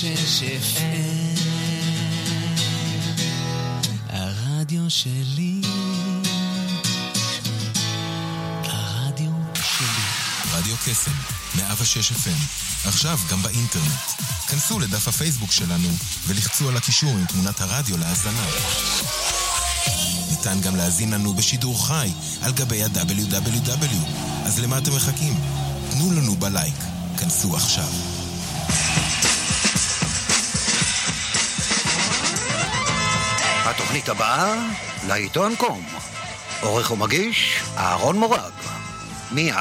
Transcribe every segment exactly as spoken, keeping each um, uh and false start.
שש אף אם הרדיו שלי, הרדיו שלי. רדיו קסם, מאה ושש אף אם, עכשיו גם באינטרנט. כנסו לדף הפייסבוק שלנו ולחצו על הקישור עם תמונת הרדיו להאזנה. ניתן גם להזין לנו בשידור חי על גבי ה-דאבליו דאבליו דאבליו. אז למה אתם מחכים? תנו לנו בלייק. כנסו עכשיו. התוכנית הבאה, לעיתון קום. עורך ומגיש, אהרון מורג. מיד.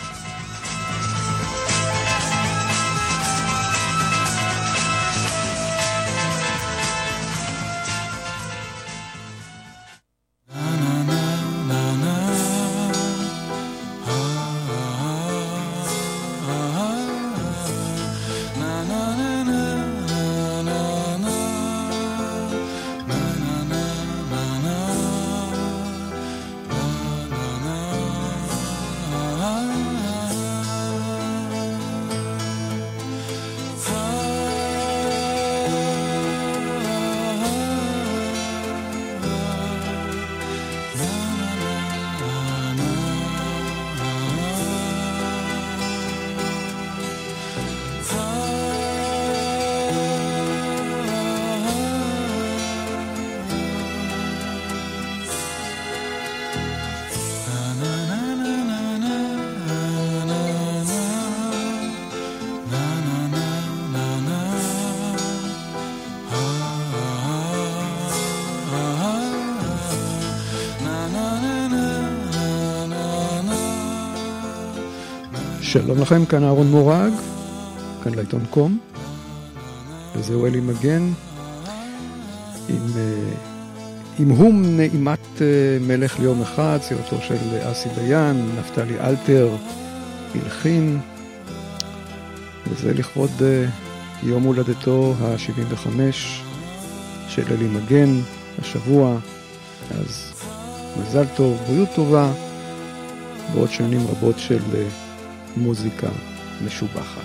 שלום לכם, כאן אהרון מורג, כאן לעיתון קום, וזהו אלי מגן, עם, עם הום נעימת מלך ליום אחד, צירתו של אסי דיין, נפתלי אלתר, הלחין, וזה לכבוד יום הולדתו ה-שבעים וחמש של אלי מגן, השבוע, אז מזל טוב, בריאות טובה, בעוד שנים רבות של מוזיקה משובחת.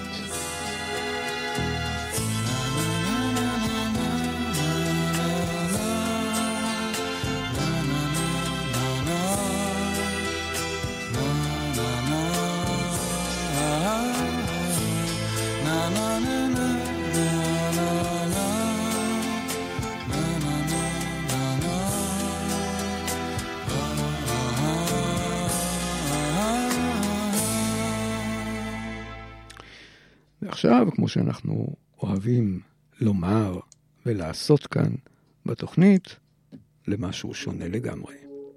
עכשיו, כמו שאנחנו אוהבים לומר ולעשות כאן בתוכנית, למשהו שונה לגמרי.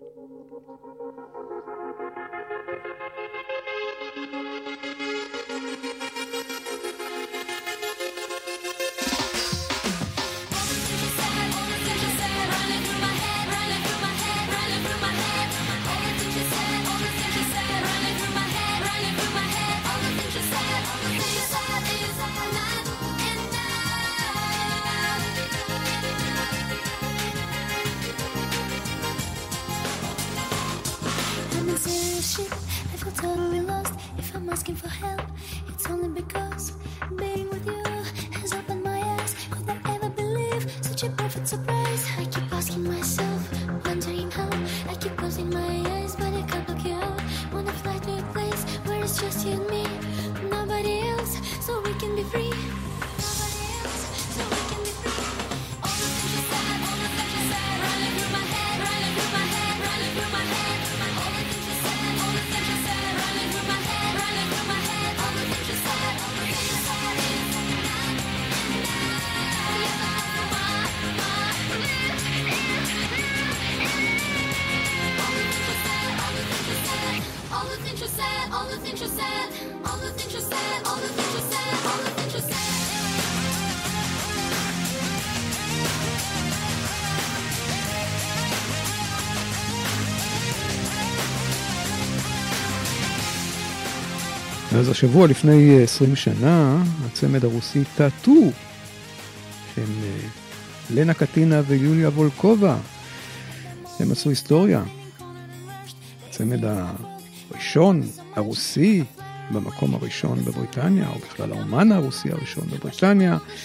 אז השבוע לפני עשרים שנה, הצמד הרוסי טאטו, שהם לנה קטינה ויוליה וולקובה, הם עשו היסטוריה. הצמד הראשון, הרוסי, במקום הראשון בבריטניה, או בכלל האומן הרוסי הראשון בבריטניה,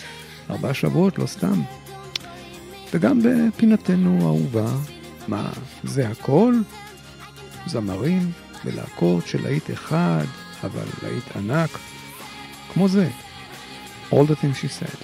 ארבעה שבועות, לא סתם. וגם בפינתנו האהובה, מה, זה הכל? זמרים ולהקות של להיט אחד, אבל להיט ענק, כמו זה, All the things she said.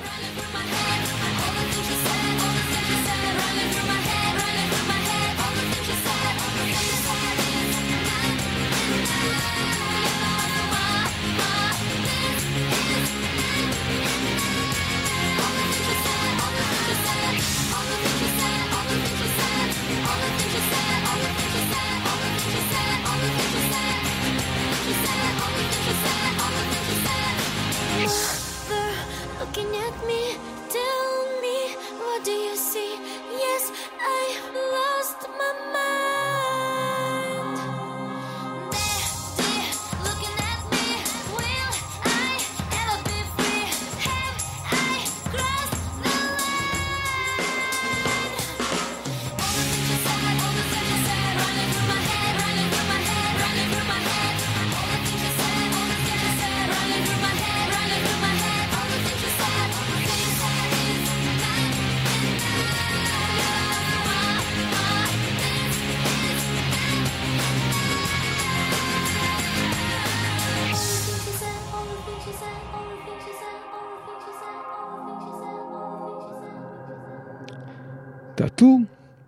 טאטו.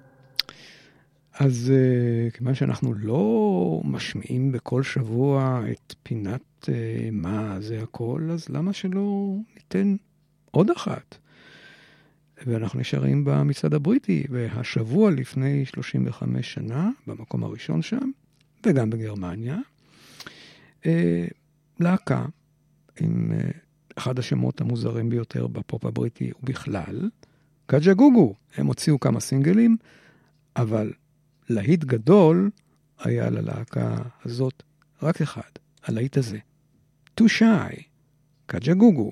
אז uh, כיוון שאנחנו לא משמיעים בכל שבוע את פינת uh, מה זה הכל, אז למה שלא ניתן עוד אחת? ואנחנו נשארים במצעד הבריטי, והשבוע לפני שלושים וחמש שנה, במקום הראשון שם, וגם בגרמניה, uh, להקה עם uh, אחד השמות המוזרים ביותר בפופ הבריטי ובכלל, קאג'ה-גוגו. הם הוציאו כמה סינגלים, אבל להיט גדול היה ללהקה הזאת רק אחד, הלהיט הזה. Too Shy, קאג'ה-גוגו.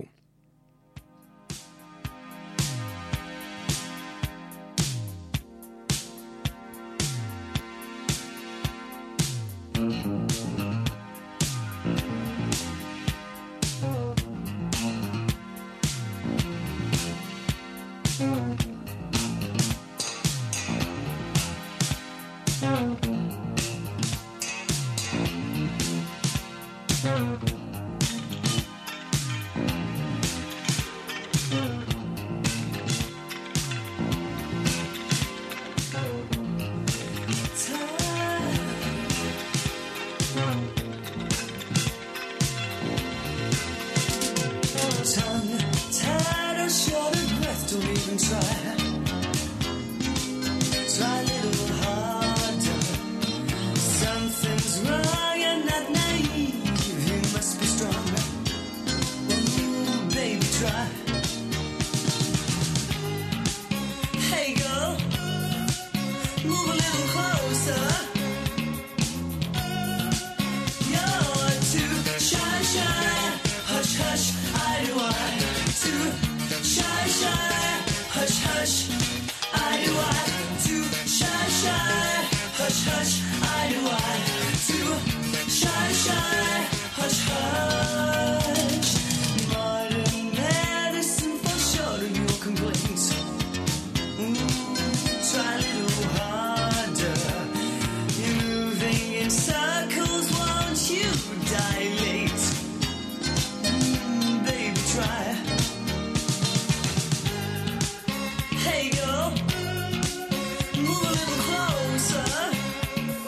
Hey girl, move a little closer.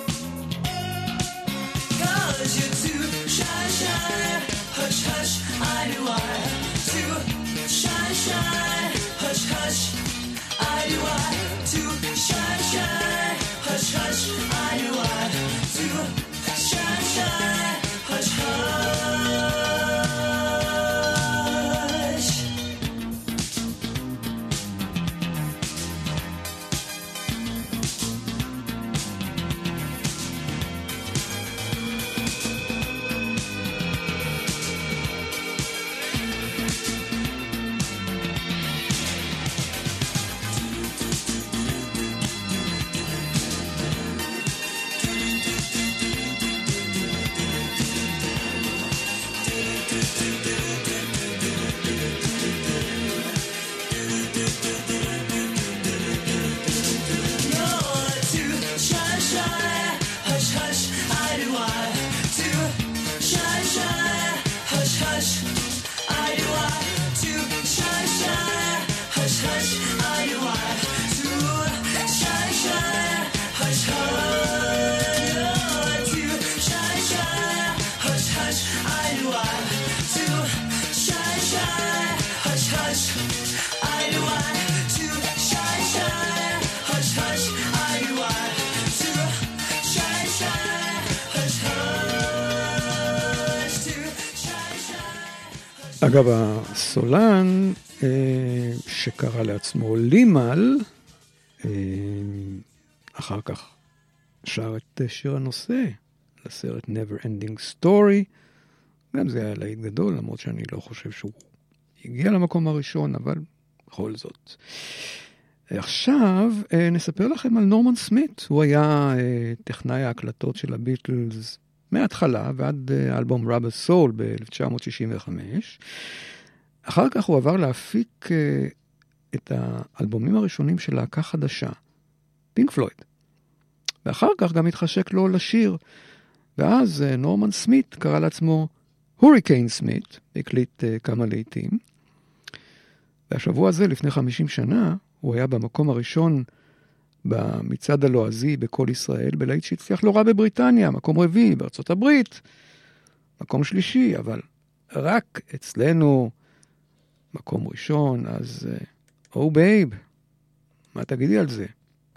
אגב, הסולן אה, שקרא לעצמו לימל, אה, אחר כך שר את שיר הנושא לסרט Never Ending Story. גם זה היה להיט גדול, למרות שאני לא חושב שהוא הגיע למקום הראשון, אבל בכל זאת. עכשיו נספר לכם על נורמן סמית. הוא היה טכנאי ההקלטות של הביטלס מההתחלה ועד האלבום Rubber Soul ב-אלף תשע מאות שישים וחמש. אחר כך הוא עבר להפיק את האלבומים הראשונים של להקה חדשה, פינק פלויד. ואחר כך גם התחשק לו לשיר. ואז נורמן סמית קרא לעצמו הוריקיין סמית, הקליט כמה לעיתים. והשבוע הזה, לפני חמישים שנה, הוא היה במקום הראשון במצעד הלועזי בכל ישראל, בלהיט שהצליח לא רע בבריטניה, מקום רביעי בארצות הברית, מקום שלישי, אבל רק אצלנו מקום ראשון. אז, או בייב, מה תגידי על זה?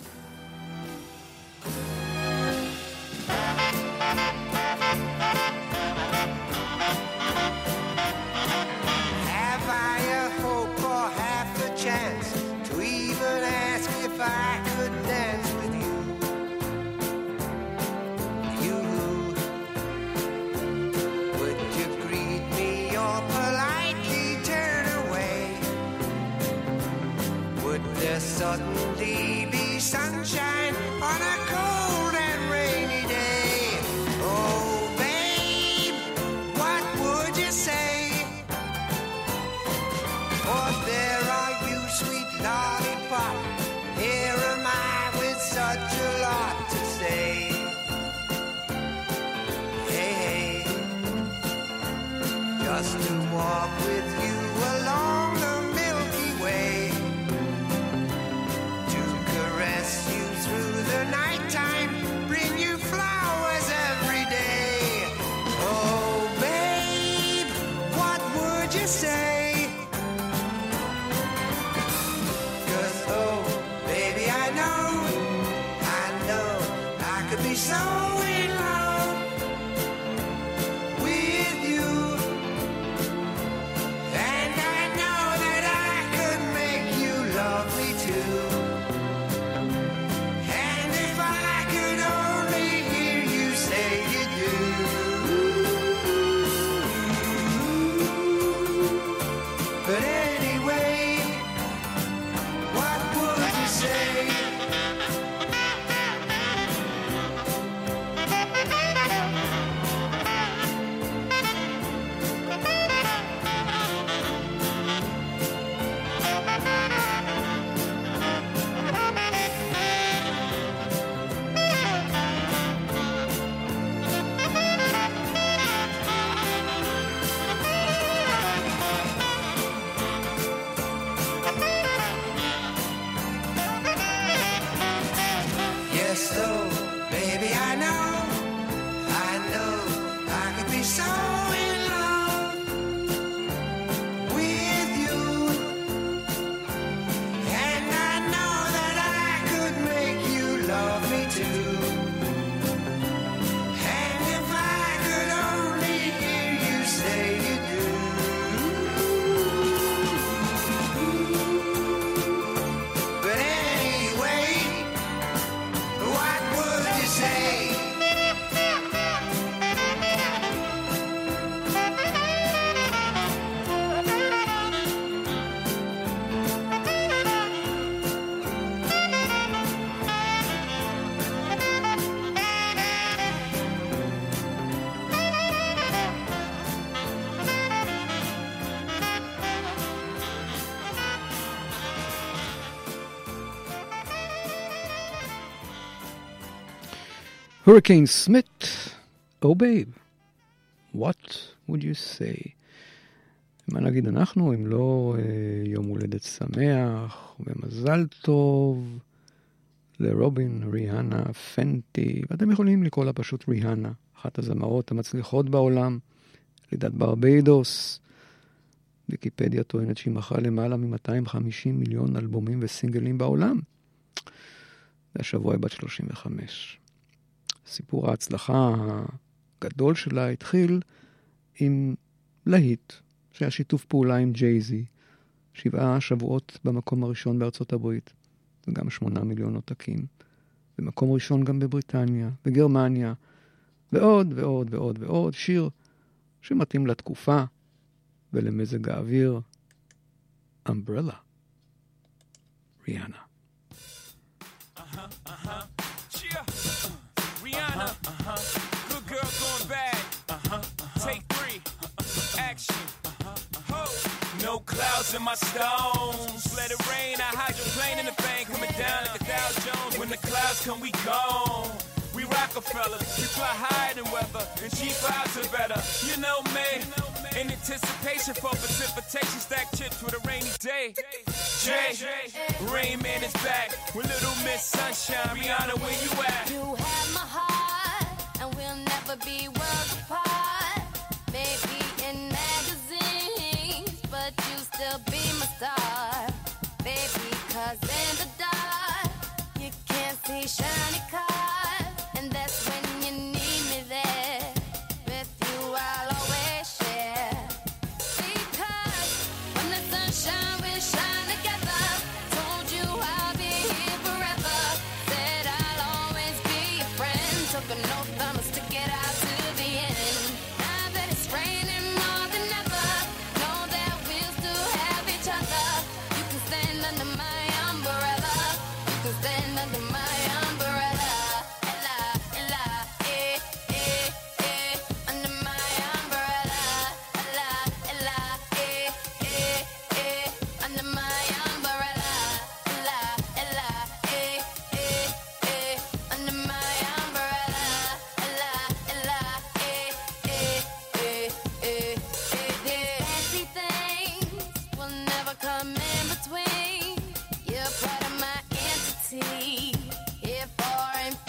Suddenly be sunshine on a cold and rainy day. Oh, babe, what would you say? Oh, there are you, sweet lollipop. Here am I with such a lot to say. Hey, hey, just to walk with you along the Milky Way. Through the nighttime, bring you flowers every day. Oh, babe, what would you say? 'Cause, oh, baby, I know, I know, I could be so in love with you. And I know that I could make you love me too. Hurricane Smith, oh babe, what would you say? מה נגיד אנחנו, אם לא אה, יום הולדת שמח ומזל טוב לרובין, ריהנה, פנטי, ואתם יכולים לקרוא לה פשוט ריהנה, אחת הזמרות המצליחות בעולם, לידת ברביידוס. ויקיפדיה טוענת שהיא מכרה למעלה מ-מאתיים וחמישים מיליון אלבומים וסינגלים בעולם. והשבוע היא בת שלושים וחמש. סיפור ההצלחה הגדול שלה התחיל עם להיט שהיה שיתוף פעולה עם ג'ייזי, שבעה שבועות במקום הראשון בארצות הברית, וגם שמונה מיליון עותקים, במקום ראשון גם בבריטניה, בגרמניה, ועוד ועוד ועוד ועוד, שיר שמתאים לתקופה ולמזג האוויר, Umbrella, ריאנה. Uh-huh, uh-huh, cheer, uh, Rihanna, uh-huh, good girl going bad, uh-huh, uh-huh. Take three, uh-huh. Action, uh-huh. Ho, no clouds in my stones, let it rain, I hydroplane in the bank, coming down like a Dow Jones, when the clouds come we gone, we Rockefeller, we fly higher than weather, and cheap vibes are better, you know me, in anticipation for precipitation, stack chips with a rainy day, Jay, Rain Man is back, with Little Miss Sunshine, Rihanna, where you at? You have my heart, and we'll never be worlds apart, maybe in magazines, but you still be my star, baby, cause in the dark, you can't see shiny cars, and that's when you need me there, with you I'll always share, because when the sunshine will shine together, told you I'll be here forever, said I'll always be your friend, took an oath I'ma stick it out to the end, now that it's raining more than ever, know that we'll still have each other, you can stand under my umbrella, you can stand under my umbrella, Ella, Ella, eh, eh, eh, under my umbrella, Ella, Ella, eh, eh, eh, under my umbrella, Ella, Ella, eh, eh, eh, under my umbrella, Ella, Ella, eh, eh, eh, eh, eh, eh. Fancy things will never come in between. You're part of my entity, here for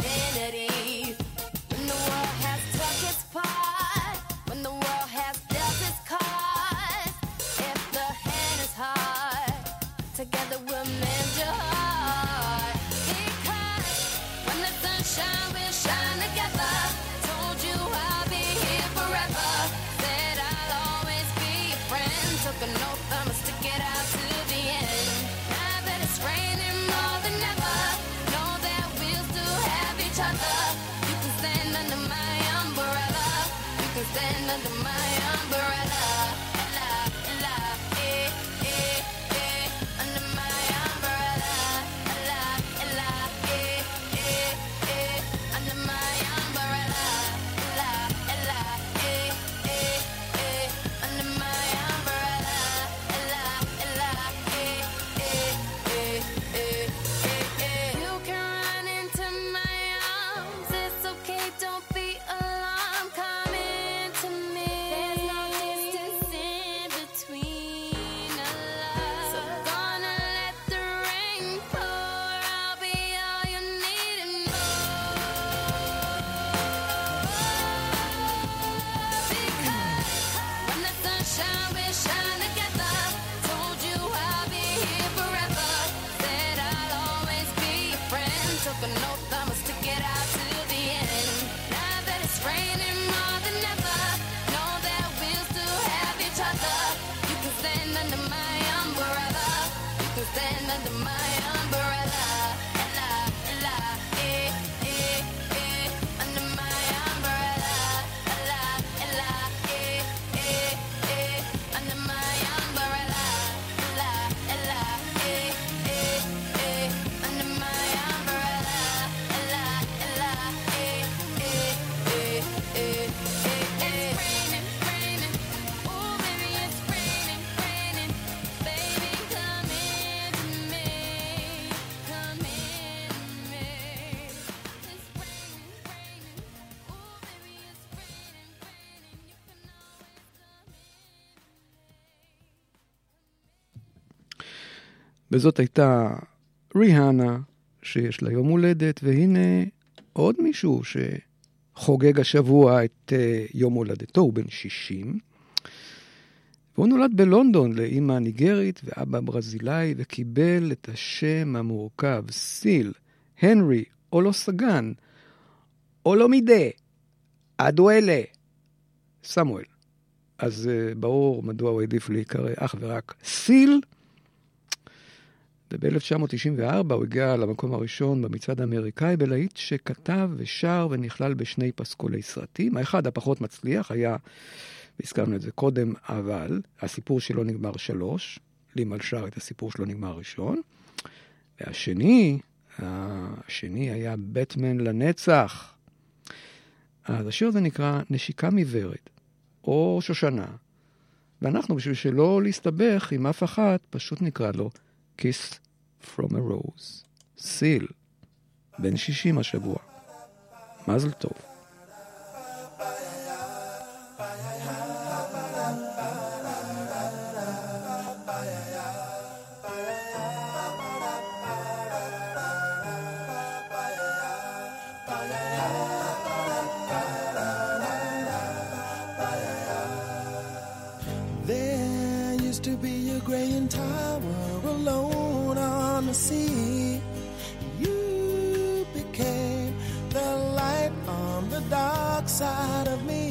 infinity. When the world has took its part, when the world has dealt its cards, if the hand is hard, together we'll mend your heart. Because when the sunshine will shine together, told you I'll be here forever, said I'll always be your friend, took an oath I'ma stick it out to the end. Now that it's raining more than ever, know that we'll still have each other, you can stand under my umbrella, you can stand under my umbrella, Ella, Ella, eh, eh, eh, under my umbrella, Ella, Ella, eh, eh, eh, under my umbrella, Ella, Ella, eh, eh, eh, under my umbrella, Ella, Ella, eh, eh, eh, eh, eh, eh. You can run into my arms, it's okay, don't be alarmed, come into me. There's no distance in between us, so gonna let the rain pour, I'll be all you need and more. Because when the sunshine will shine together, told you I'll be here forever, said I'll always be your friend, took an oath I'ma stick it out to the end. Now that it's raining more than ever, know that we'll still have each other, you can stand under my umbrella, you can stand under my umbrella, Ella, Ella, eh, eh, eh, under my umbrella, Ella, Ella, eh, eh, eh, under my umbrella, Ella, Ella, eh, eh, eh, under my umbrella, Ella, Ella, eh, eh, eh, eh, eh, eh. It's raining, raining, ooh baby it's raining, raining, baby come into me, come into me. It's raining, raining, ooh baby it's raining, raining, you can always come in. וזאת הייתה ריהאנה, שיש לה יום הולדת, והנה עוד מישהו שחוגג השבוע את uh, יום הולדתו, הוא בן שישים, והוא נולד בלונדון לאמא ניגרית ואבא ברזילאי, וקיבל את השם המורכב, סיל, הנרי, אולוסגן, אולומידה, אדואלה, סמואל, אז uh, ברור מדוע הוא העדיף להיקרא אך ורק סיל. וב-אלף תשע מאות תשעים וארבע הוא הגיע למקום הראשון במצעד האמריקאי בלהיט שכתב ושר ונכלל בשני פסקולי סרטים. האחד הפחות מצליח היה, והזכרנו את זה קודם, אבל הסיפור שלו נגמר שלוש, לימל שר את הסיפור שלו נגמר ראשון. והשני, השני היה בטמן לנצח. אז השיר הזה נקרא נשיקה מוורד, או שושנה. ואנחנו, בשביל שלא להסתבך עם אף אחת, פשוט נקרא לו Kiss from a Rose. סיל, בן שישים השבוע. מזל טוב. There used to be a graying tower alone on the sea. You became the light on the dark side of me.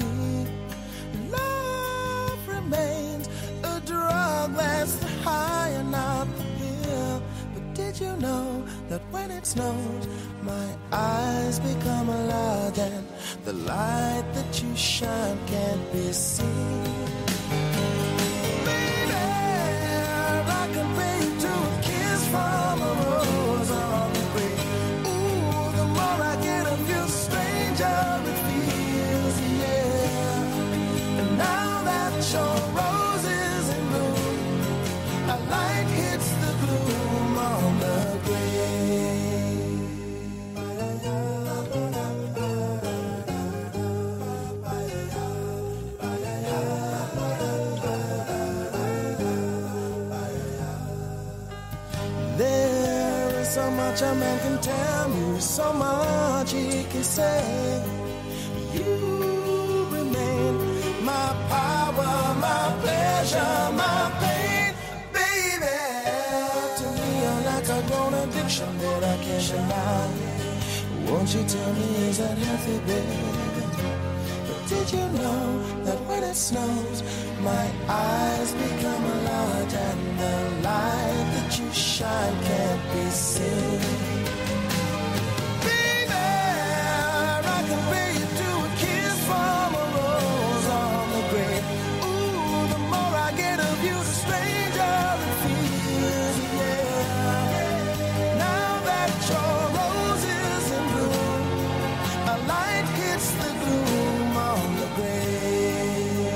Love remains a drug that's the high and not the pill. But did you know that when it snows, my eyes become alive and the light that you shine can't be seen? From a rose on the grave. Ooh, the more I get of you, stranger it feels, yeah. And now that your rose is in bloom, a light hits the gloom on the so much a man can tell me, so much he can say. You remain my power, my pleasure, my pain, baby. To me you're like a grown addiction that I can't deny. Won't you tell me, is that healthy, baby? But did you know that when it snows, my eyes become a large and the light that you shine can't be seen? Baby, I can pay you to a kiss from a rose on the grave. Ooh, the more I get of you, the stranger it feels, yeah. Now that your rose is in bloom, a light hits the gloom on the grave.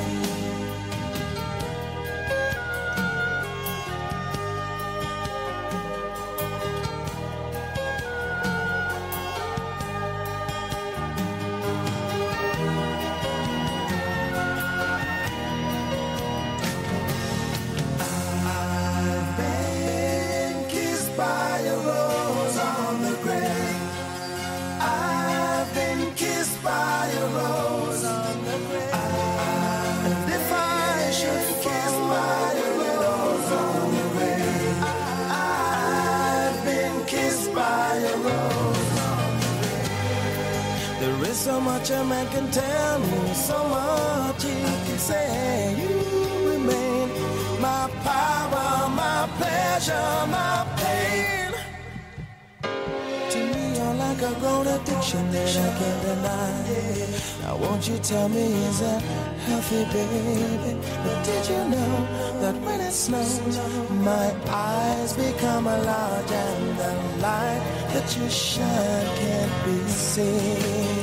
So much a man can tell me, so much he can say. You remain my power, my pleasure, my pain. To me you're like a grown addiction that I can't deny. Now won't you tell me, is that healthy, baby? But did you know that when it snows, my eyes become a large and the light that you shine can't be seen?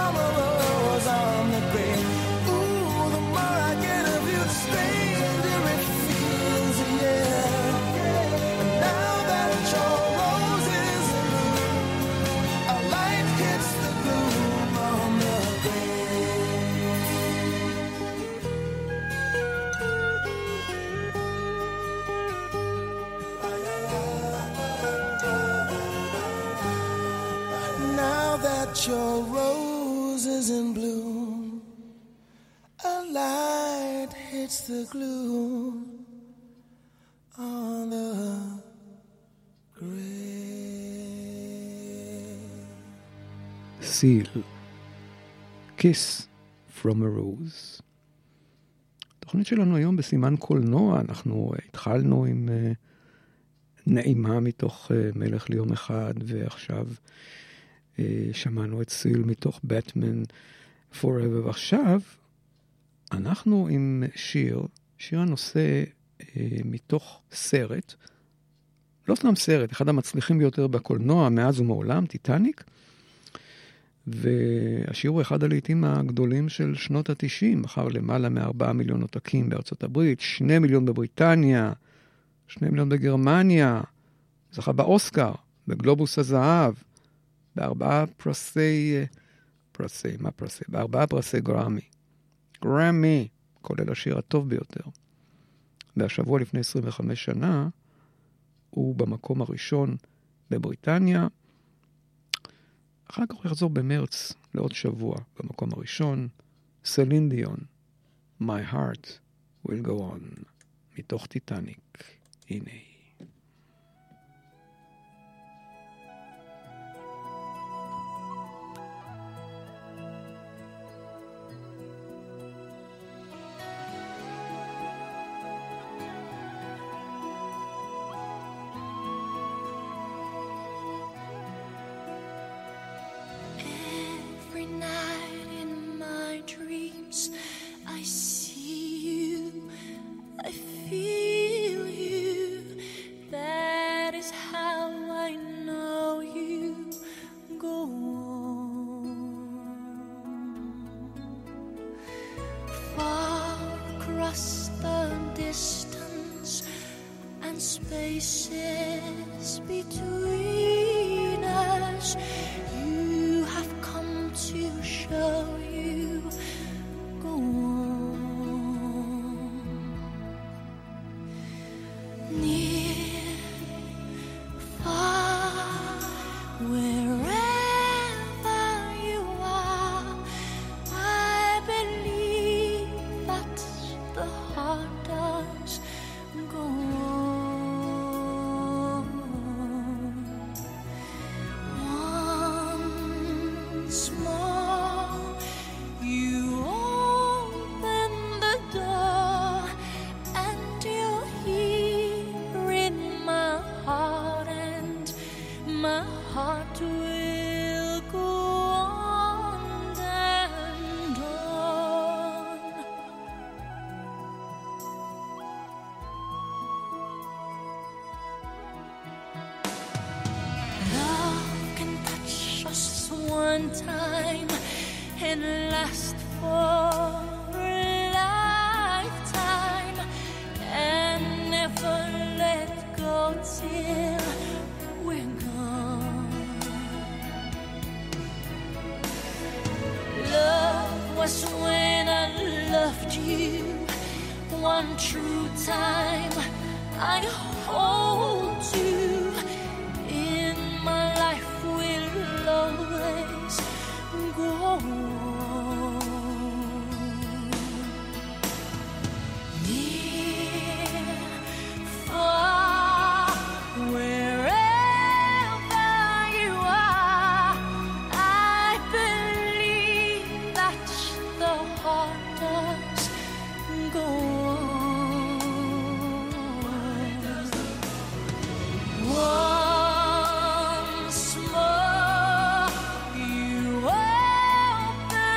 Stranger your roses in bloom. A light hits the gloom on the grave. Seal, Kiss from a Rose. התוכנית שלנו היום בסימן קולנוע, אנחנו התחלנו עם uh, נעימה מתוך uh, מלך ליום אחד, ועכשיו uh, שמענו את סיל מתוך בטמן Forever, ועכשיו אנחנו עם שיר, שיר הנושא uh, מתוך סרט, לא סתם סרט, אחד המצליחים ביותר בקולנוע מאז ומעולם, טיטניק, והשיר הוא אחד הלעיתים הגדולים של שנות התשעים, אחר למעלה מארבעה מיליון עותקים בארצות הברית, שני מיליון בבריטניה, שני מיליון בגרמניה, זכה באוסקר, בגלובוס הזהב, בארבעה פרסי, פרסי, מה פרסי? בארבעה פרסי גרמי. גרמי, כולל השיר הטוב ביותר. והשבוע לפני עשרים וחמש שנה, הוא במקום הראשון בבריטניה, אחר כך הוא יחזור במרץ לעוד שבוע במקום הראשון, סלין דיון, My Heart Will Go On, מתוך טיטניק. הנה. Once more, you open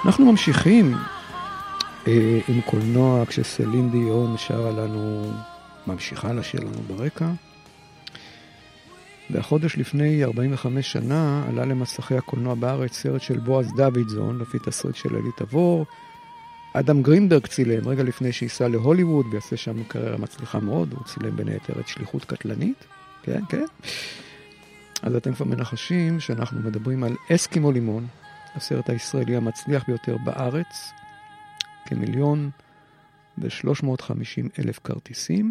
אנחנו ממשיכים אה, עם קולנוע כשסלין דיון שרה לנו, ממשיכה לשיר לנו ברקע. והחודש לפני ארבעים וחמש שנה עלה למסכי הקולנוע בארץ סרט של בועז דוידזון, לפי תסריט של אלי תבור. אדם גרינברג צילם רגע לפני שייסע להוליווד ויעשה שם קריירה מצליחה מאוד, הוא צילם בין היתר את שליחות קטלנית. כן, כן. אז אתם כבר מנחשים שאנחנו מדברים על אסקימו לימון, הסרט הישראלי המצליח ביותר בארץ, כמיליון ושלוש מאות וחמישים אלף כרטיסים.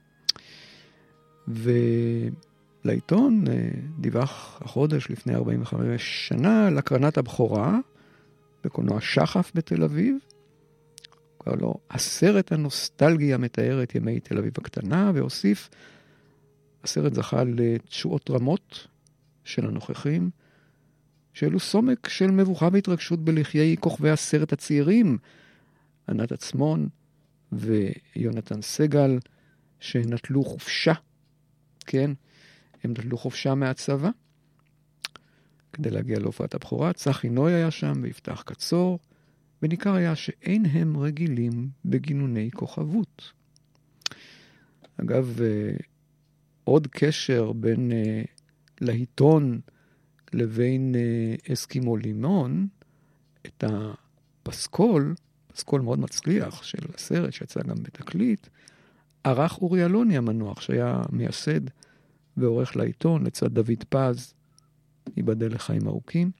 ולעיתון דיווח החודש לפני ארבעים וחמש שנה לקרנת הבכורה בקולנוע שחף בתל אביב. קרא לו הסרט הנוסטלגי המתאר את ימי תל אביב הקטנה, והוסיף, הסרט זכה לתשואות רמות של הנוכחים, שאלו סומק של מבוכה והתרגשות בלחיי כוכבי הסרט הצעירים, ענת עצמון ויונתן סגל, שנטלו חופשה, כן, הם נטלו חופשה מהצבא, כדי להגיע להופעת הבכורה. צחי נוי היה שם ויפתח קצור, וניכר היה שאין הם רגילים בגינוני כוכבות. אגב, עוד קשר בין להיטון לבין אסקימו לימון, את הפסקול, פסקול מאוד מצליח של הסרט שיצא גם בתקליט, ערך אורי אלוני המנוח, שהיה מייסד ועורך לעיתון לצד דוד פז, ייבדל לחיים ארוכים.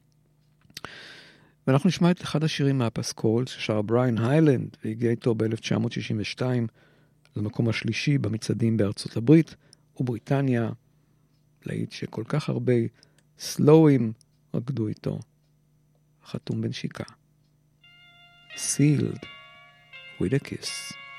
ואנחנו נשמע את אחד השירים מהפסקול ששר בריין היילנד, והגיע איתו ב-אלף תשע מאות שישים ושתיים למקום השלישי במצעדים בארצות הברית ובריטניה, להיט שכל כך הרבה סלואים רקדו איתו, חתום בנשיקה. Sealed with a kiss.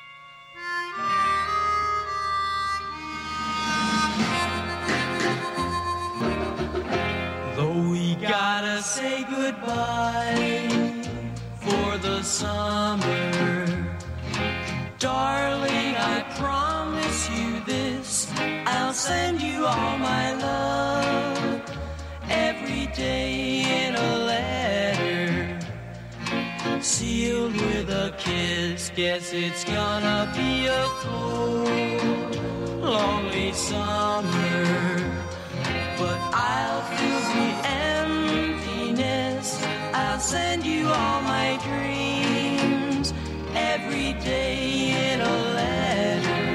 Though we gotta say goodbye for the summer, darling, I promise you this, I'll send you all my love every day in a letter, sealed with a kiss. Guess it's gonna be a cold, lonely summer, but I'll fill the emptiness. I'll send you all my dreams every day in a letter,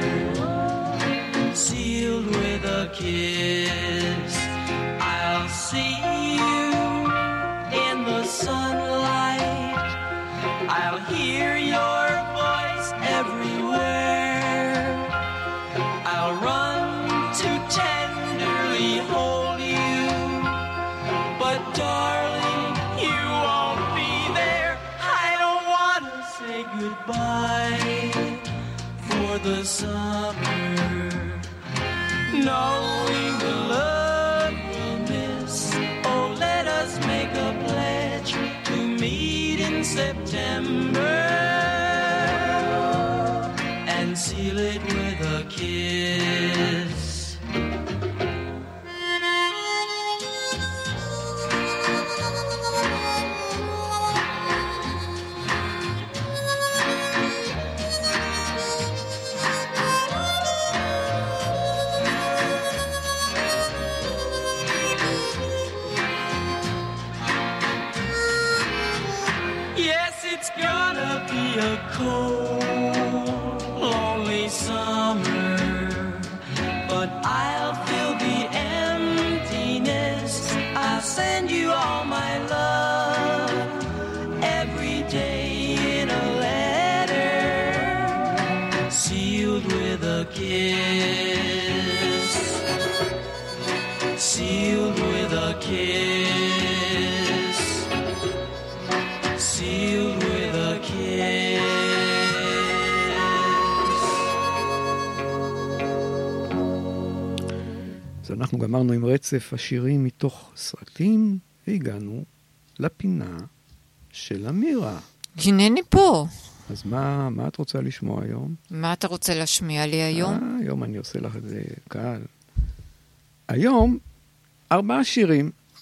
sealed with a kiss. I'll see you in the sunlight, I'll hear your voice everywhere, I'll run to tenderly hold you, but darling, you won't be there. I don't want to say goodbye for the summer, knowing the love we'll miss. Oh, let us make a pledge to meet in September and seal it with a kiss. A cold, lonely summer, but I'll fill the emptiness. I'll send you all my love every day in a letter, sealed with a kiss, sealed with a kiss, sealed with a kiss. אז אנחנו גמרנו עם רצף השירים מתוך סרטים, והגענו לפינה של אמירה. הנני פה. אז מה, מה את רוצה לשמוע היום? מה אתה רוצה להשמיע לי היום? אה, היום אני עושה לך את זה קל. היום ארבעה שירים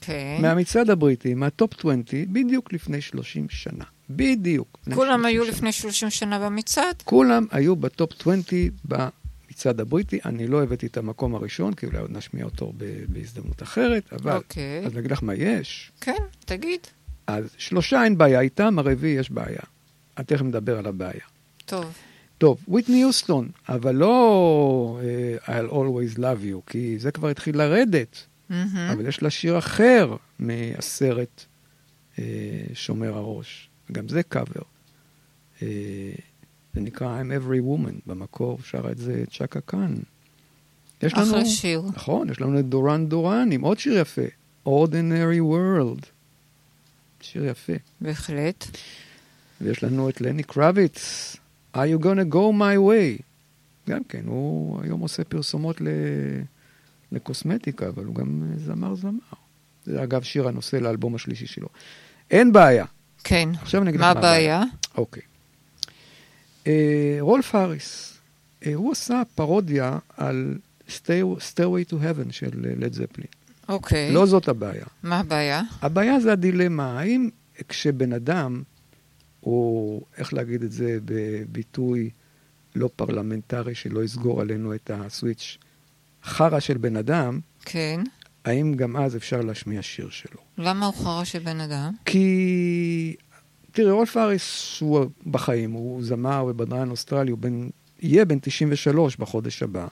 כן. מהמצעד הבריטי, מהטופ עשרים, בדיוק לפני שלושים שנה. בדיוק. כולם היו לפני שלושים שנה במצעד? כולם היו בטופ עשרים במצעד הבריטי. אני לא הבאתי את המקום הראשון, כי אולי עוד נשמיע אותו בהזדמנות אחרת, אבל... אוקיי. אז נגיד לך מה יש. כן, תגיד. אז שלושה אין בעיה איתם, הרביעי יש בעיה. אני תכף מדבר על הבעיה. טוב. טוב, וויטני יוסטון, אבל לא uh, I'll always love you, כי זה כבר התחיל לרדת. Mm-hmm. אבל יש לה שיר אחר מהסרט uh, שומר הראש. גם זה קאבר. Uh, זה נקרא I'm Every Woman. במקור שרה את זה צ'קה קאן. יש לנו, אחלה שיר. נכון, יש לנו את דורן דורן עם עוד שיר יפה. Ordinary World. שיר יפה. בהחלט. ויש לנו את לני קרביץ. Are you gonna go my way? גם כן, הוא היום עושה פרסומות ל... לקוסמטיקה, אבל הוא גם זמר זמר. זה אגב שיר הנושא לאלבום השלישי שלו. אין בעיה. כן. עכשיו נגיד מה הבעיה? אוקיי. אה, רולף האריס, אה, הוא עשה פרודיה על Stay, Stairway to Heaven של לד זפלין. אוקיי. לא זאת הבעיה. מה הבעיה? הבעיה זה הדילמה. האם כשבן אדם, או איך להגיד את זה בביטוי לא פרלמנטרי שלא יסגור עלינו את הסוויץ' חרה של בן אדם, כן. האם גם אז אפשר להשמיע שיר שלו? למה הוא חרה של בן אדם? כי, תראה, רולף האריס הוא בחיים, הוא זמר ובדרן אוסטרלי, הוא בן, יהיה בן תשעים ושלוש בחודש הבא.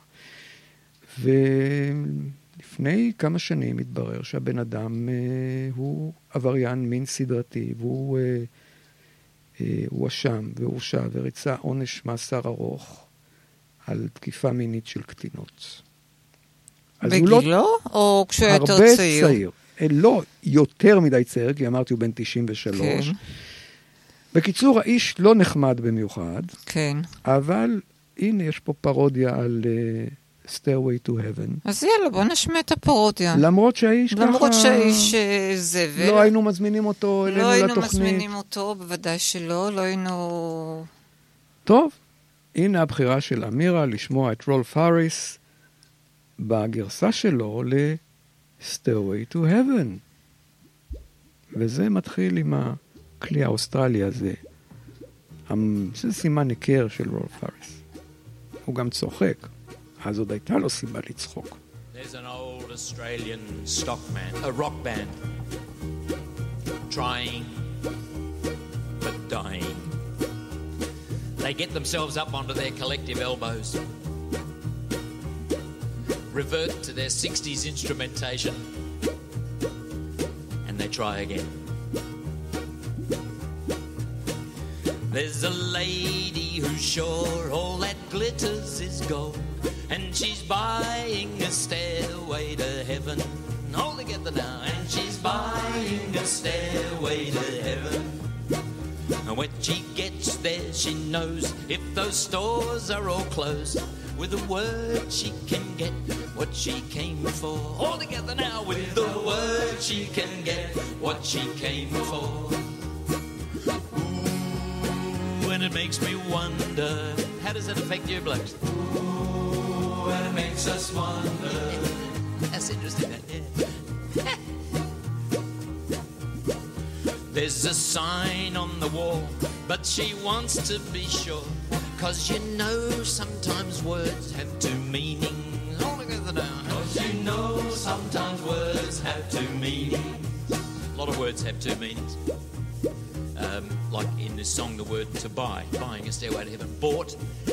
ולפני כמה שנים התברר שהבן אדם אה, הוא עבריין מין סדרתי, והוא אה, אה, הוא אשם והורשע וריצה עונש מאסר ארוך על תקיפה מינית של קטינות. בגילו לא, או כשהוא יותר הרבה צעיר? צעיר. לא יותר מדי צעיר, כי אמרתי הוא בן תשעים ושלוש. כן. בקיצור, האיש לא נחמד במיוחד. כן. אבל הנה יש פה פרודיה על uh, Stairway to Heaven. אז יאללה, בוא נשמע את הפרודיה. למרות שהאיש ככה... למרות שהאיש זבל. לא היינו מזמינים אותו אלינו לא לתוכנית. היינו מזמינים אותו, בוודאי שלא. לא היינו... טוב, הנה הבחירה של אמירה לשמוע את רולף האריס בגרסה שלו ל-Stairway to Heaven. וזה מתחיל עם הכלי האוסטרלי הזה. זה סימן היכר של רולף האריס. הוא גם צוחק. אז עוד הייתה לו סיבה לצחוק. There's an old Australian stock man, a rock band, trying but dying. They get themselves up onto their collective elbows, revert to their sixties instrumentation, and they try again. There's a lady who's sure all that glitters is gold, and she's buying a stairway to heaven. All together now. And she's buying a stairway to heaven. And when she gets there, she knows if those stores are all closed, with a word she can get what she came for. All together now. With a word she can get what she came for. Ooh, and it makes me wonder, how does that affect you blokes? Ooh, and it makes us wonder. That's interesting, that, yeah. There's a sign on the wall, but she wants to be sure, 'cause you know sometimes words have two meanings. All together now. 'Cause you know sometimes words have two meanings. A lot of words have two meanings. Um, like in this song, the word to buy, buying a stairway to heaven. Bought.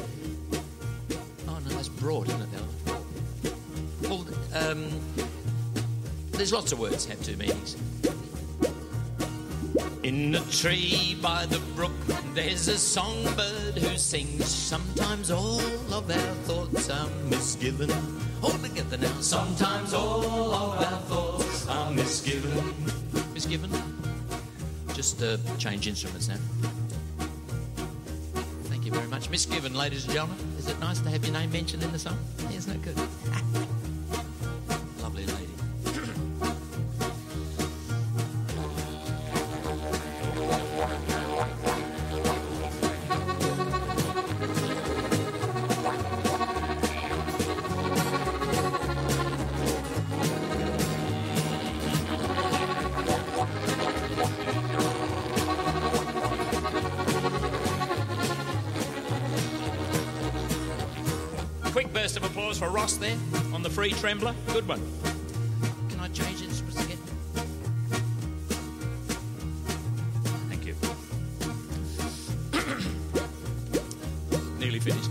Oh no, that's brought, isn't it? Though? Well, um, there's lots of words have two meanings. In a tree by the brook, there's a songbird who sings. Sometimes all of our thoughts are misgiven. All together now. Sometimes all of our thoughts are misgiven. Misgiven? Just uh, change instruments now. Thank you very much. Misgiven, ladies and gentlemen. Is it nice to have your name mentioned in the song? Isn't it good? Lovely lady. quick burst of applause for Ross there on the free trembler. Good one. Can I change instruments again? Thank you. Nearly finished.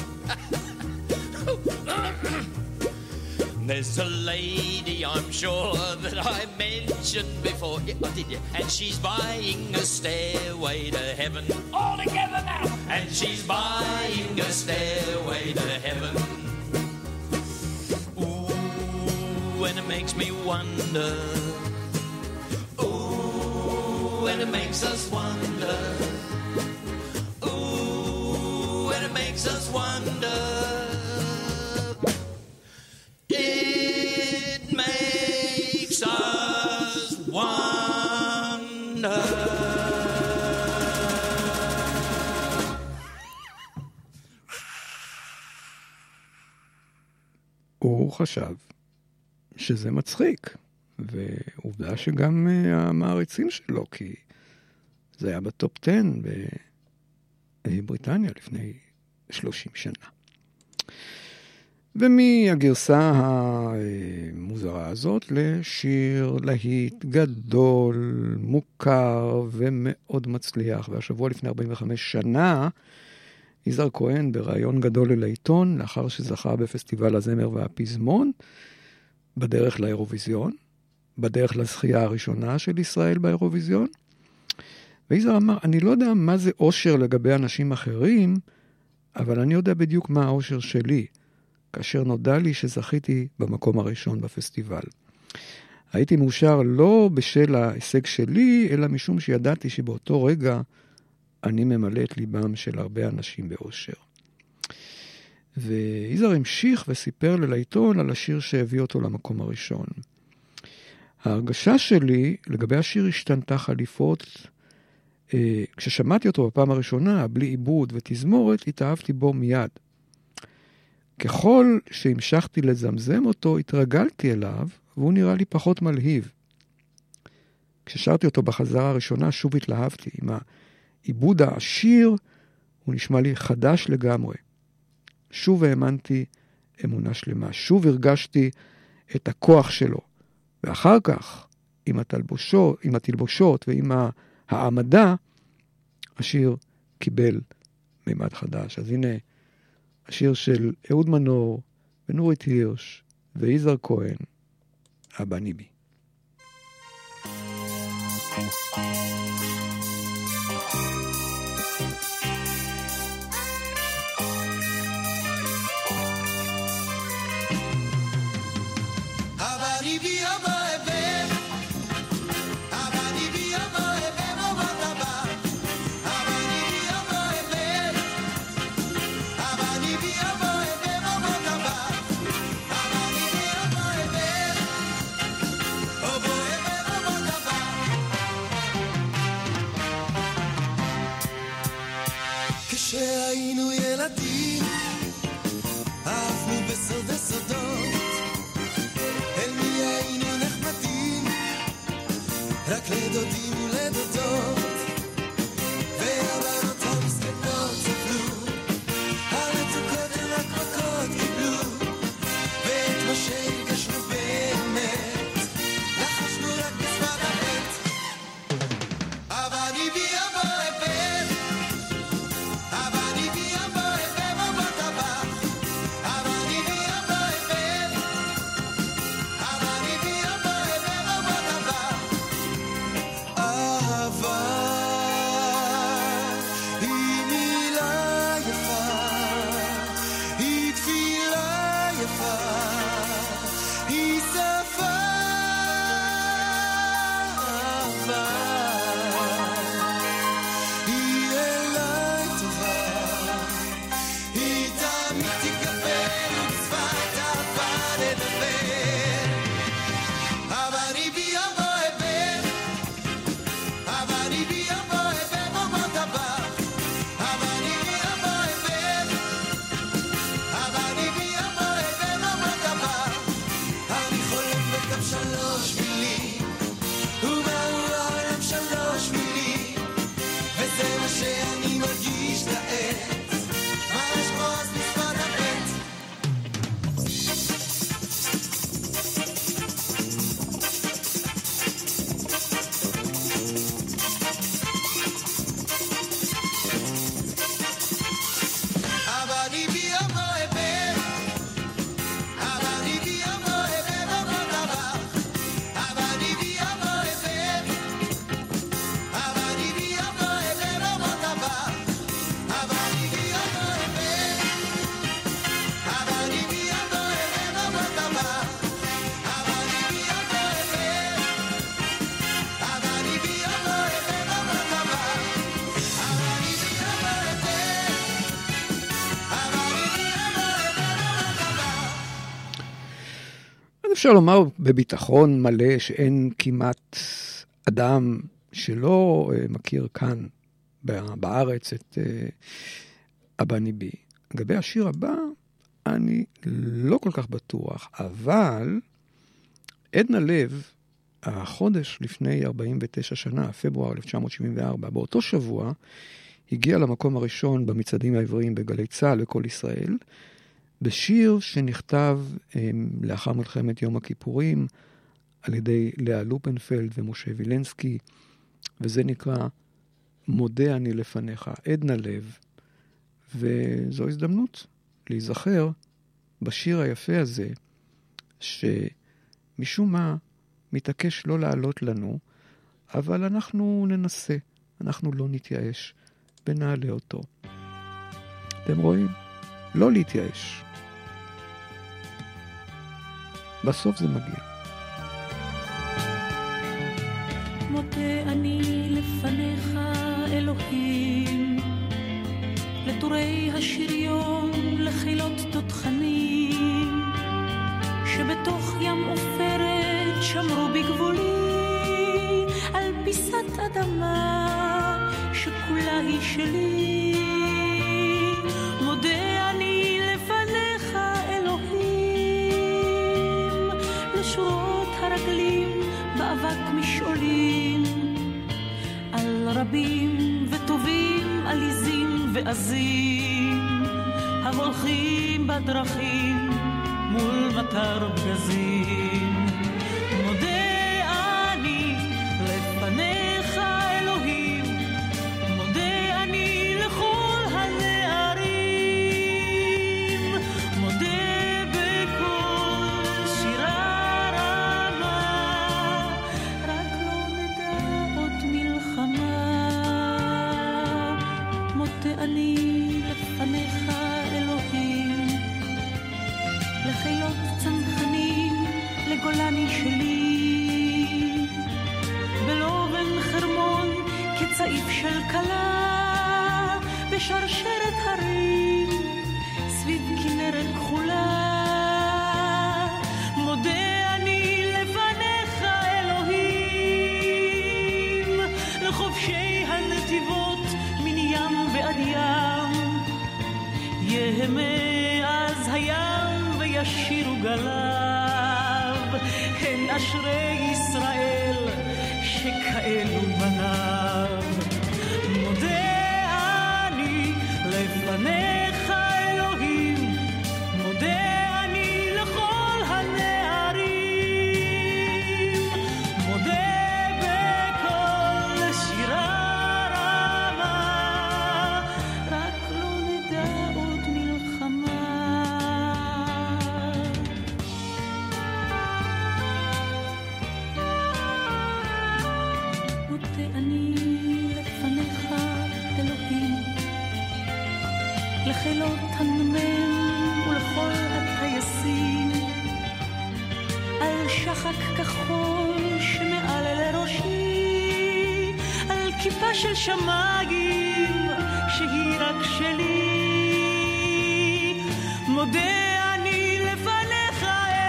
There's a lady I'm sure that I mentioned before. Yeah, I did, yeah. And she's buying a stairway to heaven. All together now. And she's buying a stairway to heaven. Ooh, and it makes me wonder. Ooh, and it makes us wonder. Ooh, and it makes us wonder. It makes us wonder. הוא חשב שזה מצחיק, ועובדה שגם המעריצים שלו, כי זה היה בטופ עשר בבריטניה לפני שלושים שנה. ומהגרסה המוזרה הזאת לשיר להיט גדול, מוכר ומאוד מצליח. והשבוע לפני ארבעים וחמש שנה, יזהר כהן ברעיון גדול אל העיתון, לאחר שזכה בפסטיבל הזמר והפזמון, בדרך לאירוויזיון, בדרך לזכייה הראשונה של ישראל באירוויזיון. ויזהר אמר, אני לא יודע מה זה אושר לגבי אנשים אחרים, אבל אני יודע בדיוק מה האושר שלי. כאשר נודע לי שזכיתי במקום הראשון בפסטיבל. הייתי מאושר לא בשל ההישג שלי, אלא משום שידעתי שבאותו רגע אני ממלא את ליבם של הרבה אנשים באושר. ויזהר המשיך וסיפר לעיתון על השיר שהביא אותו למקום הראשון. ההרגשה שלי לגבי השיר השתנתה חליפות. כששמעתי אותו בפעם הראשונה, בלי עיבוד ותזמורת, התאהבתי בו מיד. ככל שהמשכתי לזמזם אותו, התרגלתי אליו, והוא נראה לי פחות מלהיב. כששרתי אותו בחזרה הראשונה, שוב התלהבתי. עם העיבוד העשיר, הוא נשמע לי חדש לגמרי. שוב האמנתי אמונה שלמה. שוב הרגשתי את הכוח שלו. ואחר כך, עם התלבושות, עם התלבושות ועם העמדה, השיר קיבל מימד חדש. אז הנה, השיר של אהוד מנור ונורית הירש ויזהר כהן, אבא ניבי. כשהיינו ילדים, אהבנו בסוד הסודות, אל מי היינו נחמדים, רק לדודים ולדודות, והבנות המסכנות סבלו, המתוקות הן רק מכות קיבלו, ואת מה שהרגשנו באמת, לחשנו רק בזמן האמת. אבל ניבי אבא הבן, אפשר לומר בביטחון מלא שאין כמעט אדם שלא מכיר כאן בארץ את אבא ניבי. לגבי השיר הבא, אני לא כל כך בטוח, אבל עדנה לב, החודש לפני ארבעים ותשע שנה, פברואר אלף תשע מאות שבעים וארבע, באותו שבוע, הגיע למקום הראשון במצעדים העבריים בגלי צה"ל וכל ישראל, בשיר שנכתב לאחר מלחמת יום הכיפורים, על ידי לאה לופנפלד ומשה וילנסקי, וזה נקרא מודה אני לפניך, עדנה לב, וזו הזדמנות להיזכר בשיר היפה הזה, שמשום מה מתעקש לא לעלות לנו, אבל אנחנו ננסה, אנחנו לא נתייאש, ונעלה אותו. אתם רואים? לא להתייאש. בסוף זה מגיע. מודה אני לפניך אלוהים, לטורי השריון, לחילות תותחנים, שבתוך ים עופרת שמרו בגבולי, על פיסת אדמה שכולה היא שלי. מודה אני לפניך אלוהים, לשורות הרגלים באבק משעולים, על רבים וטובים עליזים ועזים, ההולכים בדרכים מול מטר פגזים. מודה אני לפניך אלוהים, מודה אני לכל הנערים, מודה בכל שירה רמה, רק לא נדע עוד מלחמה. מודה אני לפניך אלוהים, לחילות צנחנים, לגולני שלי, בלובן חרמון כצעיף של כלה, בשרשרת הרים סביב כנרת כחולה. מודה אני לפניך אלוהים, לחובשי הנתיבות מן ים ועד ים, יהמה אז הים וישירו גליו, הן אשרי ישראל שכאלו בניו. מודה אני לפניך אלוהים, מודה אני לכל הנערים, מודה בכל שירה רמה, רק לא נדע עוד מלחמה. מודה אני לפניך אלוהים, לחילות הנמל ולכל הטייסים, על שחק כחול שמעל לראשי, על כיפה של שמיים שהיא רק שלי. מודה אני לפניך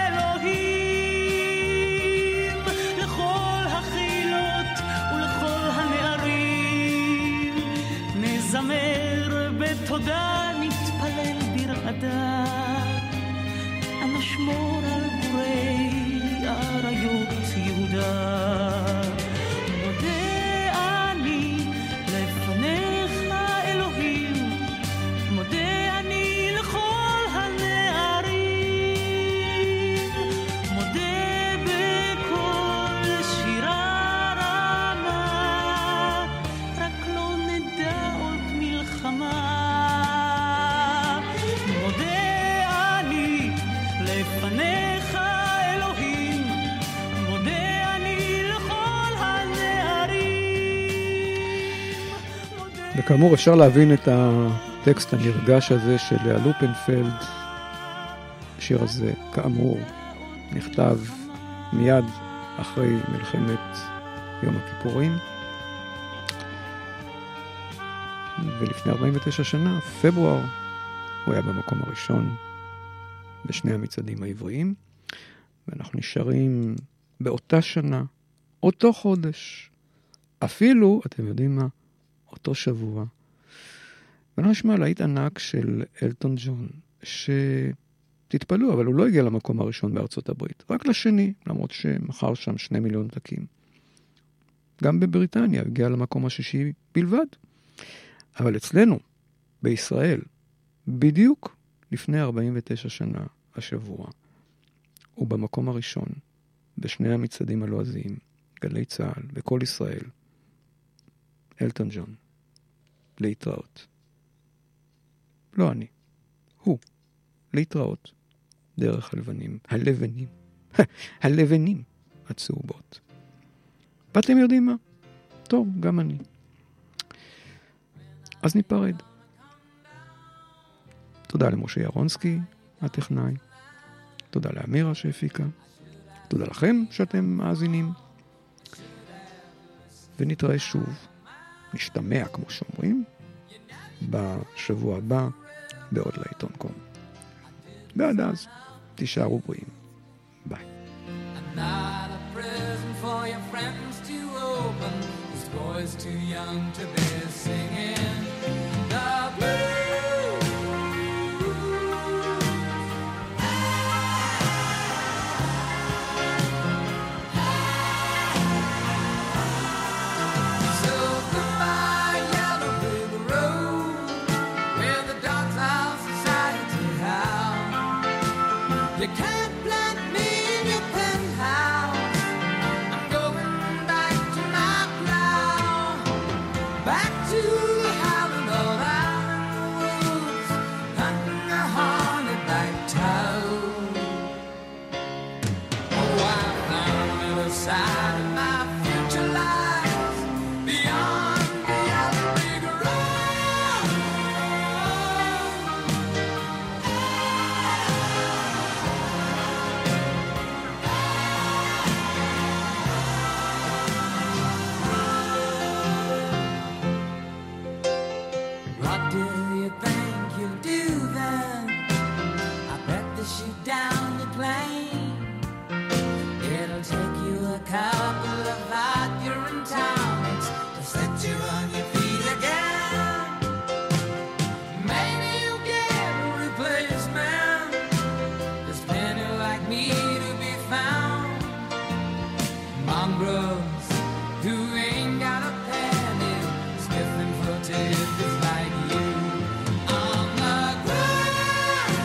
אלוהים, לכל החילות ולכל הנערים, נזמר בתודה, נתפלל ברעדה, נשמור על גורי אריות יהודה. מודה אני לפניך אלוהים, מודה אני לכל הנערים, מודה בכל שירה רמה, רק לא נדע עוד מלחמה. מודה אני לפניך אלוהים, מודה אני לכל הנערים. וכאמור אפשר להבין את הטקסט הנרגש הזה של לאה לופנפלד. השיר הזה כאמור נכתב מיד אחרי מלחמת יום הכיפורים, ולפני ארבעים ותשע שנה, פברואר, הוא היה במקום הראשון בשני המצעדים העבריים. ואנחנו נשארים באותה שנה, אותו חודש, אפילו, אתם יודעים מה, אותו שבוע. ואנחנו נשמע להיט ענק של אלטון ג'ון, שתתפלאו, אבל הוא לא הגיע למקום הראשון בארצות הברית, רק לשני, למרות שמחר שם שני מיליון דקים. גם בבריטניה הגיע למקום השישי בלבד. אבל אצלנו, בישראל, בדיוק לפני ארבעים ותשע שנה השבוע, הוא במקום הראשון, בשני המצעדים הלועזיים, גלי צהל וכל ישראל, אלטון ג'ון, להתראות. לא אני, הוא, להתראות, דרך הלבנים, הלבנים, הלבנים הצהובות. ואתם יודעים מה? טוב, גם אני. אז ניפרד. תודה למשה ירונסקי, הטכנאי. תודה לאמירה שהפיקה. תודה לכם שאתם מאזינים. ונתראה שוב, נשתמע כמו שאומרים, בשבוע הבא בעוד לעיתון קום. ועד אז, תישארו בריאים. ביי. Not a present for your friends to open. This boy's too young to be singing the blues. So goodbye, yellow brick road, where the dogs of society howl. You can't plant me in your penthouse. I'm going back to my plow, back to the howling of Allen Woods, hunting a hornet-back toad. Oh, I found the other side of my future lies beyond the yellow brick road. What do you think you'll do then? I bet they shoot down your plane. It'll take you a couple of hot urine tonics to set you on your feet again. Maybe you'll get a replacement. There's plenty like me to be found. Mongrels who ain't got a penny, sniffing for tickets like you on the ground.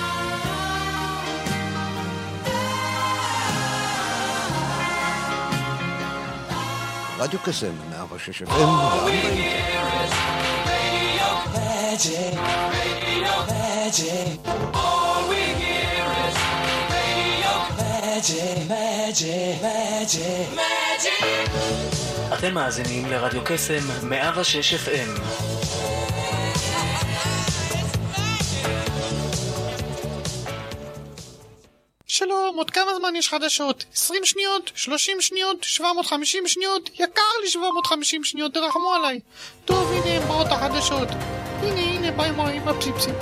רדיו קסם, מאה ושש אף אם, גם באינטרנט. Magic, radio, magic. All we hear is radio, magic, magic, magic, magic. אתם מאזינים לרדיו קסם מאה ושש אף אם. שלום, עוד כמה זמן יש חדשות? עשרים שניות? שלושים שניות? שבע מאות וחמישים שניות? יקר לי שבע מאות וחמישים שניות, תרחמו עליי. טוב, הנה הם באות החדשות. הנה, הנה, באים רואים בפסיפסים.